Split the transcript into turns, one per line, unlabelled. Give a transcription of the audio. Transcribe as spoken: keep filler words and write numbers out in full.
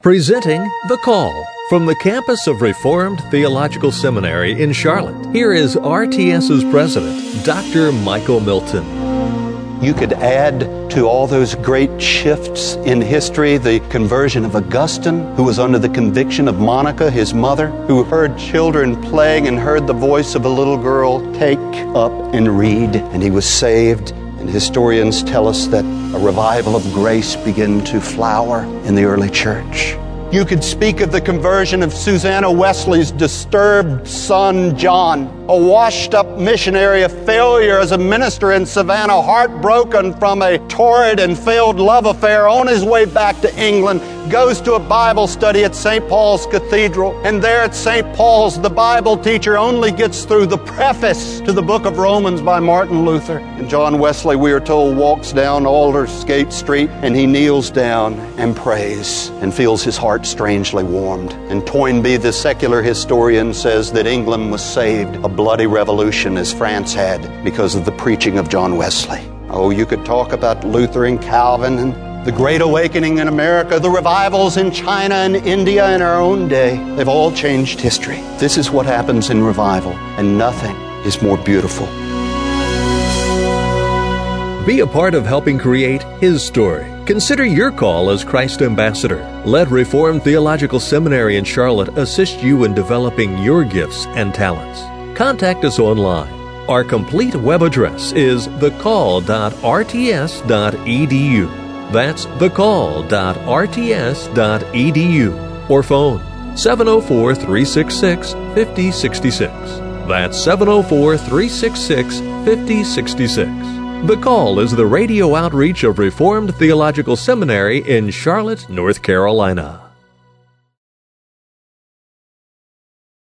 Presenting The Call from the campus of Reformed Theological Seminary in Charlotte. Here is R T S's president, Doctor Michael Milton.
You could add to all those great shifts in history the conversion of Augustine, who was under the conviction of Monica, his mother, who heard children playing and heard the voice of a little girl, "Take up and read," and he was saved. And historians tell us that a revival of grace began to flower in the early church. You could speak of the conversion of Susanna Wesley's disturbed son, John, a washed-up missionary, a failure as a minister in Savannah, heartbroken from a torrid and failed love affair, on his way back to England, goes to a Bible study at Saint Paul's Cathedral. And there at Saint Paul's, the Bible teacher only gets through the preface to the book of Romans by Martin Luther. And John Wesley, we are told, walks down Aldersgate Street, and he kneels down and prays and feels his heart strangely warmed. And Toynbee, the secular historian, says that England was saved a bloody revolution as France had because of the preaching of John Wesley. Oh, you could talk about Luther and Calvin and the Great Awakening in America, the revivals in China and India in our own day. They've all changed history. This is what happens in revival, and nothing is more beautiful.
Be a part of helping create His story. Consider your call as Christ Ambassador. Let Reformed Theological Seminary in Charlotte assist you in developing your gifts and talents. Contact us online. Our complete web address is the call dot r t s dot e d u. That's the call dot r t s dot e d u. Or phone seven oh four, three six six, five oh six six. That's seven oh four, three six six, five oh six six. The Call is the radio outreach of Reformed Theological Seminary in Charlotte, North Carolina.